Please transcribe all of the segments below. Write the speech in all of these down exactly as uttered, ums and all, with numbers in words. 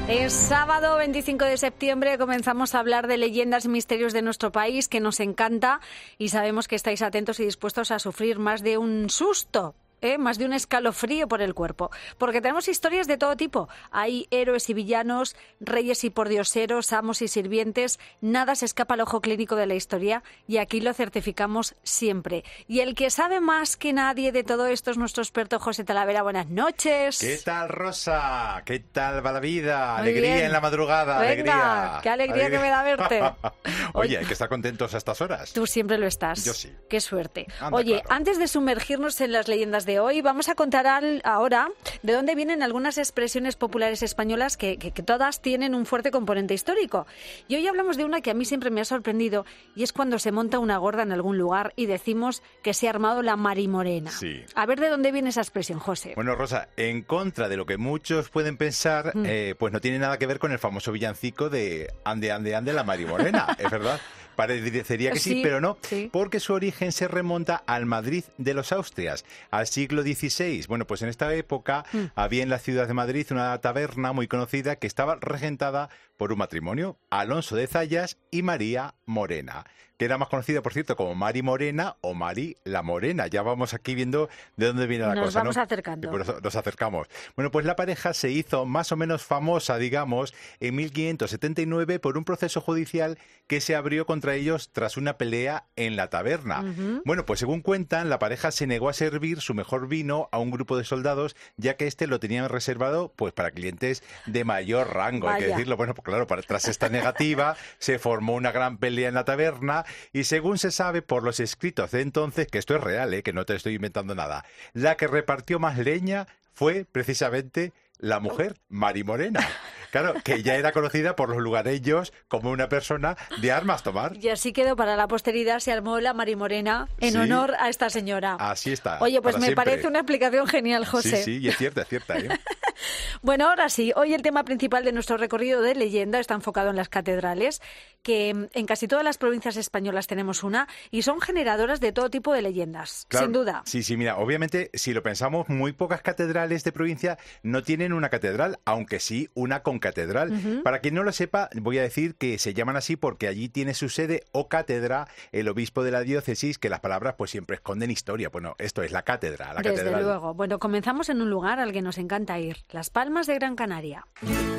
Es sábado veinticinco de septiembre, comenzamos a hablar de leyendas y misterios de nuestro país, que nos encanta, y sabemos que estáis atentos y dispuestos a sufrir más de un susto. ¿Eh? Más de un escalofrío por el cuerpo, porque tenemos historias de todo tipo. Hay héroes y villanos, reyes y pordioseros, amos y sirvientes. Nada se escapa al ojo clínico de la historia, y aquí lo certificamos siempre. Y el que sabe más que nadie de todo esto es nuestro experto José Talavera. Buenas noches. ¿Qué tal, Rosa? ¿Qué tal va la vida? Muy Alegría bien. En la madrugada, Venga, alegría. qué alegría, alegría que me da verte. Oye, hay que estar contentos a estas horas. Tú siempre lo estás. Yo sí. Qué suerte. Anda, Oye, claro. Antes de sumergirnos en las leyendas de hoy, vamos a contar al, ahora de dónde vienen algunas expresiones populares españolas que, que, que todas tienen un fuerte componente histórico. Y hoy hablamos de una que a mí siempre me ha sorprendido, y es cuando se monta una gorda en algún lugar y decimos que se ha armado la marimorena. Sí. A ver de dónde viene esa expresión, José. Bueno, Rosa, en contra de lo que muchos pueden pensar, mm. eh, pues no tiene nada que ver con el famoso villancico de Ande, ande, ande la marimorena, ¿es verdad? Parecería que sí, sí, pero no, sí. porque su origen se remonta al Madrid de los Austrias, al siglo dieciséis. Bueno, pues en esta época mm. había en la ciudad de Madrid una taberna muy conocida que estaba regentada por un matrimonio, Alonso de Zayas y María Morena, que era más conocida, por cierto, como Mari Morena o Mari la Morena. Ya vamos aquí viendo de dónde viene la nos cosa, vamos ¿no? acercando. Por eso nos acercamos. Bueno, pues la pareja se hizo más o menos famosa, digamos, en mil quinientos setenta y nueve por un proceso judicial que se abrió contra ellos tras una pelea en la taberna. Uh-huh. Bueno, pues según cuentan, la pareja se negó a servir su mejor vino a un grupo de soldados, ya que este lo tenían reservado pues para clientes de mayor rango. Vaya. Hay que decirlo. Bueno, pues claro, para, tras esta negativa se formó una gran pelea en la taberna, y según se sabe por los escritos de entonces, que esto es real, ¿eh? Que no te estoy inventando nada, la que repartió más leña fue precisamente la mujer, Mari Morena. Claro, que ya era conocida por los lugareños como una persona de armas tomar. Y así quedó para la posteridad, se armó la Mari Morena en sí. honor a esta señora. Así está. Oye, pues me siempre. parece una explicación genial, José. Sí, sí, y es cierta, es cierta, ¿eh? Bueno, ahora sí, hoy el tema principal de nuestro recorrido de leyenda está enfocado en las catedrales, que en casi todas las provincias españolas tenemos una, y son generadoras de todo tipo de leyendas, claro, sin duda. Sí, sí, mira, obviamente, si lo pensamos, muy pocas catedrales de provincia no tienen una catedral, aunque sí una concatedral. Uh-huh. Para quien no lo sepa, voy a decir que se llaman así porque allí tiene su sede o cátedra el obispo de la diócesis, que las palabras pues siempre esconden historia. Bueno, esto es la cátedra, la Desde catedral. luego. Bueno, comenzamos en un lugar al que nos encanta ir, Las Palmas de Gran Canaria.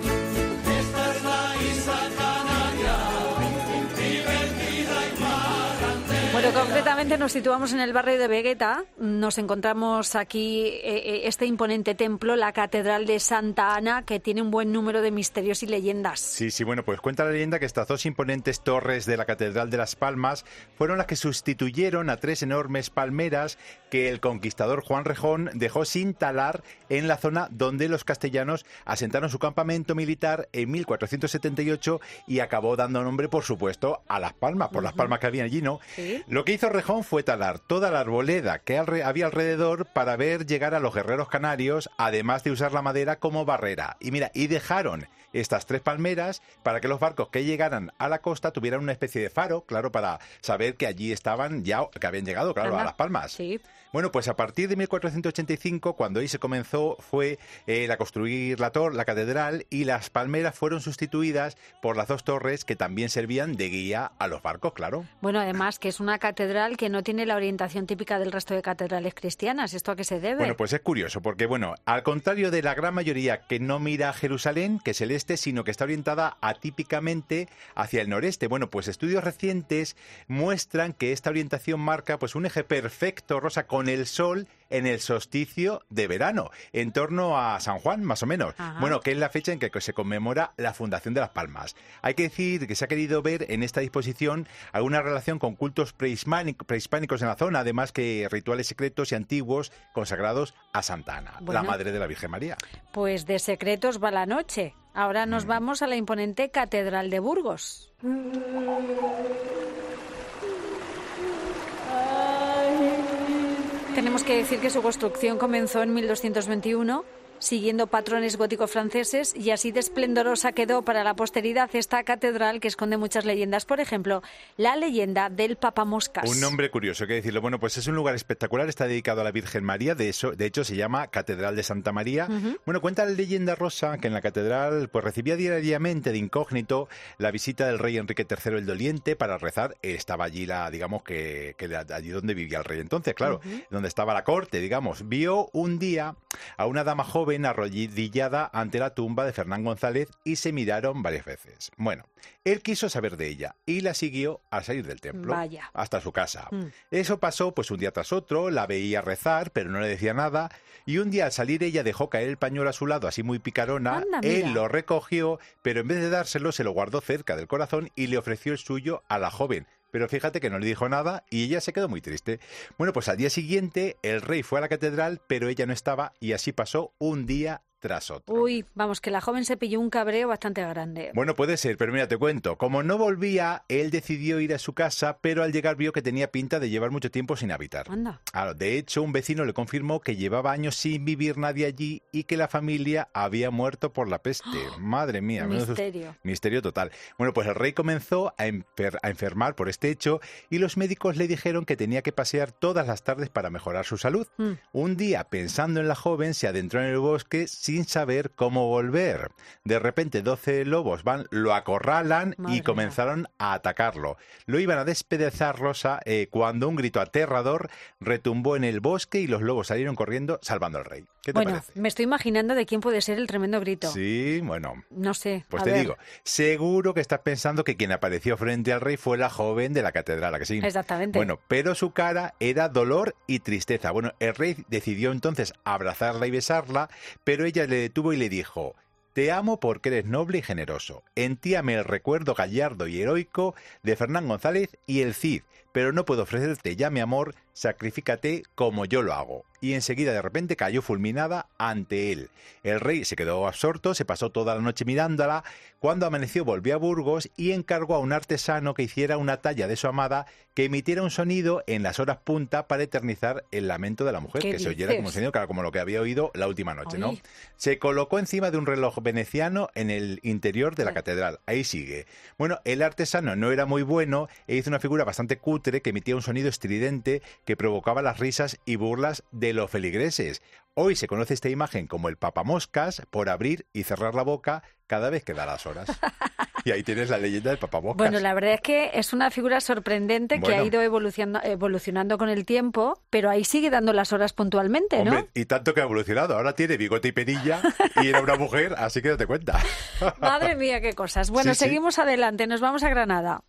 Esta es la isla Canaria, divertida y marantera. Bueno, concretamente nos situamos en el barrio de Vegueta. Nos encontramos aquí eh, este imponente templo, la Catedral de Santa Ana, que tiene un buen número de misterios y leyendas. Sí, sí, bueno, pues cuenta la leyenda que estas dos imponentes torres de la Catedral de las Palmas fueron las que sustituyeron a tres enormes palmeras que el conquistador Juan Rejón dejó sin talar en la zona donde los castellanos asentaron su campamento militar en mil cuatrocientos setenta y ocho, y acabó dando nombre, por supuesto, a Las Palmas, por uh-huh. las palmas que había allí, ¿no? ¿Sí? Lo que hizo Rejón fue talar toda la arboleda que había alrededor para ver llegar a los guerreros canarios, además de usar la madera como barrera. Y mira, y dejaron estas tres palmeras para que los barcos que llegaran a la costa tuvieran una especie de faro, claro, para saber que allí estaban ya, que habían llegado, claro, Anda. a Las Palmas. Sí. Bueno, pues a partir de mil cuatrocientos ochenta y cinco, cuando ahí se comenzó, fue eh, a construir la, tor- la catedral, y las palmeras fueron sustituidas por las dos torres que también servían de guía a los barcos, claro. Bueno, además que es una catedral que no tiene la orientación típica del resto de catedrales cristianas. ¿Esto a qué se debe? Bueno, pues es curioso, porque bueno, al contrario de la gran mayoría que no mira a Jerusalén, que es el este, sino que está orientada atípicamente hacia el noreste. Bueno, pues estudios recientes muestran que esta orientación marca pues un eje perfecto, Rosa, con el sol en el solsticio de verano, en torno a San Juan, más o menos. Ajá. Bueno, que es la fecha en que se conmemora la fundación de Las Palmas. Hay que decir que se ha querido ver en esta disposición alguna relación con cultos prehispánicos en la zona, además que rituales secretos y antiguos consagrados a Santa Ana, bueno, la madre de la Virgen María. Pues de secretos va la noche. Ahora nos mm. vamos a la imponente Catedral de Burgos. Tenemos que decir que su construcción comenzó en mil doscientos veintiuno siguiendo patrones góticos franceses, y así de esplendorosa quedó para la posteridad esta catedral que esconde muchas leyendas. Por ejemplo, la leyenda del papamoscas. Un nombre curioso, hay que decirlo. Bueno, pues es un lugar espectacular, está dedicado a la Virgen María, de, eso, de hecho se llama Catedral de Santa María. Uh-huh. Bueno, cuenta la leyenda, Rosa, que en la catedral pues recibía diariamente de incógnito la visita del rey Enrique tercero el Doliente para rezar. Estaba allí, la digamos, que, que allí donde vivía el rey entonces, claro, uh-huh. donde estaba la corte, digamos. Vio un día a una dama joven arrodillada ante la tumba de Fernán González y se miraron varias veces. Bueno, él quiso saber de ella y la siguió al salir del templo. Vaya. Hasta su casa. Mm. Eso pasó pues un día tras otro, la veía rezar, pero no le decía nada, y un día al salir ella dejó caer el pañuelo a su lado, así muy picarona. Anda, él lo recogió, pero en vez de dárselo se lo guardó cerca del corazón y le ofreció el suyo a la joven. Pero fíjate que no le dijo nada y ella se quedó muy triste. Bueno, pues al día siguiente el rey fue a la catedral, pero ella no estaba, y así pasó un día tras otro. Uy, vamos, que la joven se pilló un cabreo bastante grande. Bueno, puede ser, pero mira, te cuento. Como no volvía, él decidió ir a su casa, pero al llegar vio que tenía pinta de llevar mucho tiempo sin habitar. Anda. Claro, de hecho, un vecino le confirmó que llevaba años sin vivir nadie allí y que la familia había muerto por la peste. ¡Oh! Madre mía. Misterio. Misterio total. Bueno, pues el rey comenzó a, enfer- a enfermar por este hecho y los médicos le dijeron que tenía que pasear todas las tardes para mejorar su salud. Mm. Un día, pensando en la joven, se adentró en el bosque sin saber cómo volver. De repente doce lobos van, lo acorralan Madre y comenzaron mía. a atacarlo. Lo iban a despedazar, Rosa, eh, cuando un grito aterrador retumbó en el bosque y los lobos salieron corriendo salvando al rey. ¿Qué te bueno, parece? Me estoy imaginando de quién puede ser el tremendo grito. Sí, bueno. No sé. Pues a te ver. digo, seguro que estás pensando que quien apareció frente al rey fue la joven de la catedral, ¿a que sí? Exactamente. Bueno, pero su cara era dolor y tristeza. Bueno, el rey decidió entonces abrazarla y besarla, pero ella le detuvo y le dijo: te amo porque eres noble y generoso. En ti amé el recuerdo gallardo y heroico de Fernán González y el Cid, pero no puedo ofrecerte ya mi amor, sacrifícate como yo lo hago. Y enseguida de repente cayó fulminada ante él. El rey se quedó absorto, se pasó toda la noche mirándola. Cuando amaneció volvió a Burgos y encargó a un artesano que hiciera una talla de su amada que emitiera un sonido en las horas punta para eternizar el lamento de la mujer, que dices? Se oyera como sonido, claro, como lo que había oído la última noche, Ay. ¿no? Se colocó encima de un reloj veneciano en el interior de la sí. catedral. Ahí sigue. Bueno, el artesano no era muy bueno e hizo una figura bastante cutre que emitía un sonido estridente que provocaba las risas y burlas de los feligreses. Hoy se conoce esta imagen como el papamoscas por abrir y cerrar la boca cada vez que da las horas. Y ahí tienes la leyenda del papamoscas. Bueno, la verdad es que es una figura sorprendente bueno. que ha ido evolucionando, evolucionando con el tiempo, pero ahí sigue dando las horas puntualmente, ¿no? Hombre, y tanto que ha evolucionado. Ahora tiene bigote y perilla y era una mujer, así que date cuenta. Madre mía, qué cosas. Bueno, sí, seguimos sí. adelante. Nos vamos a Granada.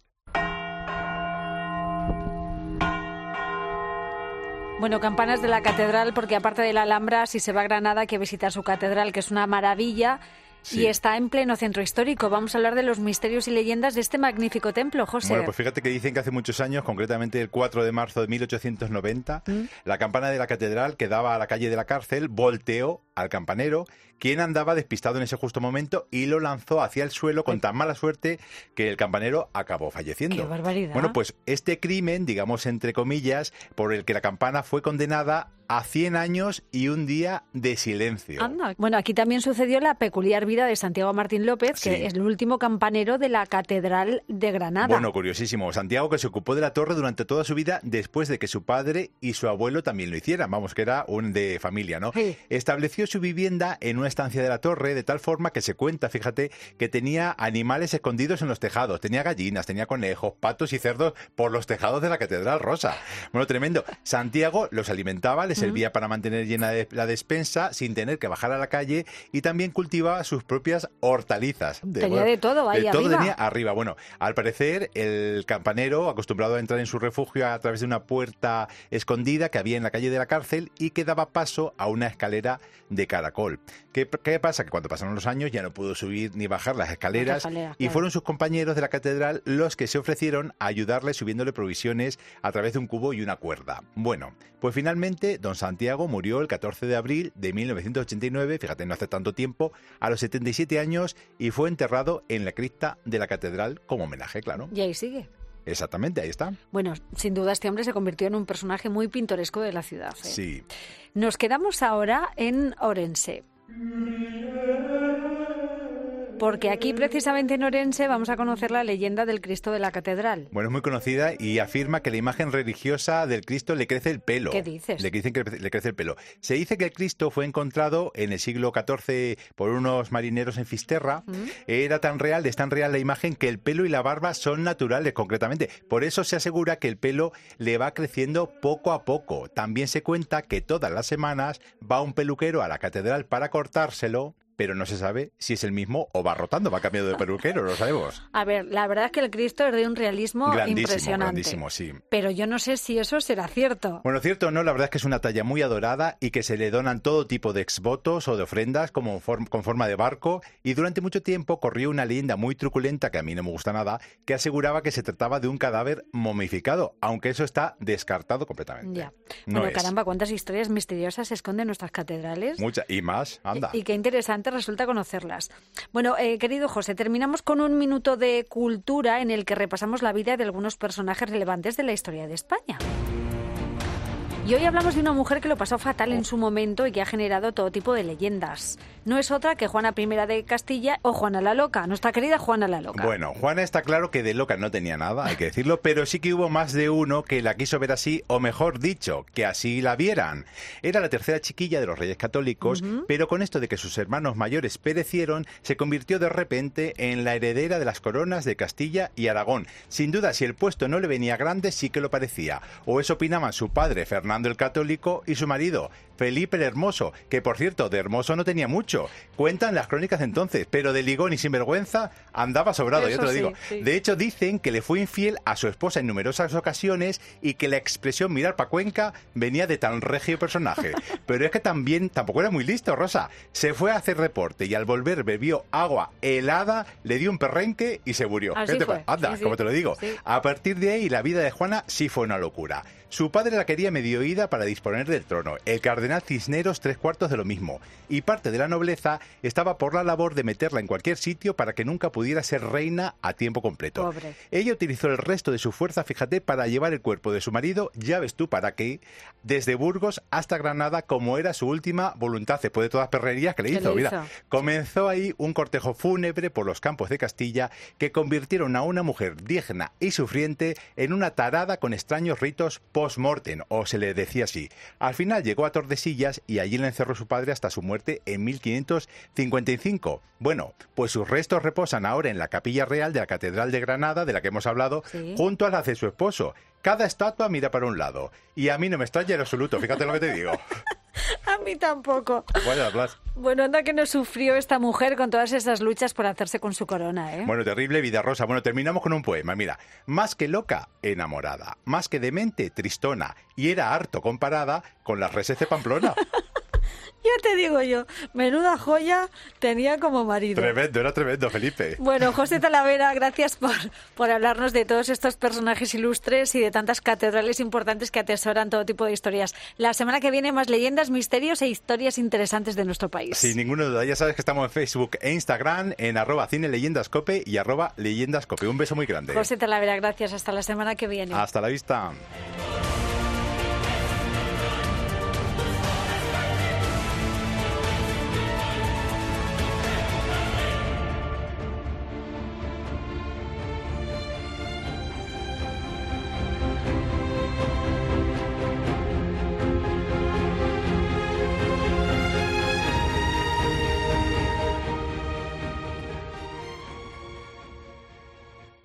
Bueno, campanas de la catedral, porque aparte de la Alhambra, si se va a Granada hay que visitar su catedral, que es una maravilla. Sí. Y está en pleno centro histórico. Vamos a hablar de los misterios y leyendas de este magnífico templo, José. Bueno, pues fíjate que dicen que hace muchos años, concretamente el cuatro de marzo de mil ochocientos noventa, ¿Mm? la campana de la catedral que daba a la calle de la cárcel volteó al campanero, quien andaba despistado en ese justo momento, y lo lanzó hacia el suelo con tan mala suerte que el campanero acabó falleciendo. ¡Qué barbaridad! Bueno, pues este crimen, digamos entre comillas, por el que la campana fue condenada a cien años y un día de silencio. Anda. Bueno, aquí también sucedió la peculiar vida de Santiago Martín López, sí. que es el último campanero de la Catedral de Granada. Bueno, curiosísimo. Santiago, que se ocupó de la torre durante toda su vida después de que su padre y su abuelo también lo hicieran. Vamos, que era un de familia, ¿no? Sí. Estableció su vivienda en una estancia de la torre, de tal forma que se cuenta, fíjate, que tenía animales escondidos en los tejados. Tenía gallinas, tenía conejos, patos y cerdos por los tejados de la Catedral, Rosa. Bueno, tremendo. Santiago los alimentaba, les servía para mantener llena de la despensa sin tener que bajar a la calle, y también cultivaba sus propias hortalizas. De, tenía bueno, de todo ahí de arriba. todo tenía arriba. Bueno, al parecer el campanero, acostumbrado a entrar en su refugio a través de una puerta escondida que había en la calle de la cárcel y que daba paso a una escalera de caracol. ¿Qué, qué pasa? Que cuando pasaron los años ya no pudo subir ni bajar las escaleras, las escaleras y claro. fueron sus compañeros de la catedral los que se ofrecieron a ayudarle subiéndole provisiones a través de un cubo y una cuerda. Bueno, pues finalmente don Santiago murió el catorce de abril de mil novecientos ochenta y nueve, fíjate, no hace tanto tiempo, a los setenta y siete años, y fue enterrado en la cripta de la catedral como homenaje, claro. Y ahí sigue. Exactamente, ahí está. Bueno, sin duda este hombre se convirtió en un personaje muy pintoresco de la ciudad, ¿eh? Sí. Nos quedamos ahora en Orense. Porque aquí, precisamente en Orense, vamos a conocer la leyenda del Cristo de la Catedral. Bueno, es muy conocida y afirma que la imagen religiosa del Cristo le crece el pelo. ¿Qué dices? Le dicen que le crece el pelo. Se dice que el Cristo fue encontrado en el siglo catorce por unos marineros en Fisterra. ¿Mm? Era tan real, es tan real la imagen, que el pelo y la barba son naturales, concretamente. Por eso se asegura que el pelo le va creciendo poco a poco. También se cuenta que todas las semanas va un peluquero a la catedral para cortárselo, pero no se sabe si es el mismo o va rotando, va cambiando de peluquero, lo sabemos. A ver, la verdad es que el Cristo es de un realismo grandísimo, impresionante. Grandísimo, sí. Pero yo no sé si eso será cierto. Bueno, cierto o no, la verdad es que es una talla muy adorada y que se le donan todo tipo de exvotos o de ofrendas como form- con forma de barco, y durante mucho tiempo corrió una leyenda muy truculenta, que a mí no me gusta nada, que aseguraba que se trataba de un cadáver momificado, aunque eso está descartado completamente. Ya. No bueno, es. Caramba, cuántas historias misteriosas se esconden en nuestras catedrales. Muchas, y más, anda. Y, y qué interesante resulta conocerlas. Bueno, eh, querido José, terminamos con un minuto de cultura en el que repasamos la vida de algunos personajes relevantes de la historia de España. Y hoy hablamos de una mujer que lo pasó fatal en su momento y que ha generado todo tipo de leyendas. No es otra que Juana primera de Castilla o Juana la Loca, nuestra querida Juana la Loca. Bueno, Juana está claro que de loca no tenía nada, hay que decirlo, pero sí que hubo más de uno que la quiso ver así, o mejor dicho, que así la vieran. Era la tercera chiquilla de los Reyes Católicos, uh-huh. pero con esto de que sus hermanos mayores perecieron, se convirtió de repente en la heredera de las coronas de Castilla y Aragón. Sin duda, si el puesto no le venía grande, sí que lo parecía. O eso opinaban su padre, Fernando el Católico, y su marido, Felipe el Hermoso, que por cierto, de hermoso no tenía mucho. Cuentan las crónicas de entonces, pero de ligón y sinvergüenza andaba sobrado, Eso yo te lo sí, digo. Sí. De hecho, dicen que le fue infiel a su esposa en numerosas ocasiones y que la expresión mirar pa' Cuenca venía de tan regio personaje. Pero es que también, tampoco era muy listo, Rosa. Se fue a hacer reporte y al volver bebió agua helada, le dio un perrenque y se murió. Así ¿Qué te fue. pa- Anda, Sí, sí. como te lo digo. Sí. A partir de ahí, la vida de Juana sí fue una locura. Su padre la quería medio ida para disponer del trono. El cardenal Cisneros tres cuartos de lo mismo. Y parte de la nobleza estaba por la labor de meterla en cualquier sitio para que nunca pudiera ser reina a tiempo completo. Pobre. Ella utilizó el resto de su fuerza, fíjate, para llevar el cuerpo de su marido, ya ves tú para qué, desde Burgos hasta Granada, como era su última voluntad, después de todas las perrerías que le ¿Qué hizo. le Mira, hizo? comenzó ahí un cortejo fúnebre por los campos de Castilla que convirtieron a una mujer digna y sufriente en una tarada con extraños ritos post-mortem, o se le decía así. Al final llegó a Tordesillas y allí la encerró su padre hasta su muerte en mil quinientos cincuenta y cinco. Bueno, pues sus restos reposan ahora en la Capilla Real de la Catedral de Granada, de la que hemos hablado, Sí. junto a la de su esposo. Cada estatua mira para un lado. Y a mí no me extraña en absoluto, fíjate lo que te digo. A mí tampoco. Bueno, Blas. Bueno, anda que no sufrió esta mujer con todas esas luchas por hacerse con su corona, ¿eh? Bueno, terrible vida, Rosa. Bueno, terminamos con un poema. Mira, más que loca, enamorada. Más que demente, tristona. Y era harto comparada con las reses de Pamplona. Ya te digo yo, menuda joya tenía como marido. Tremendo, era tremendo, Felipe. Bueno, José Talavera, gracias por, por hablarnos de todos estos personajes ilustres y de tantas catedrales importantes que atesoran todo tipo de historias. La semana que viene más leyendas, misterios e historias interesantes de nuestro país. Sin ninguna duda, ya sabes que estamos en Facebook e Instagram, en arroba cineleyendascope y arroba leyendascope. Un beso muy grande. José Talavera, gracias. Hasta la semana que viene. Hasta la vista.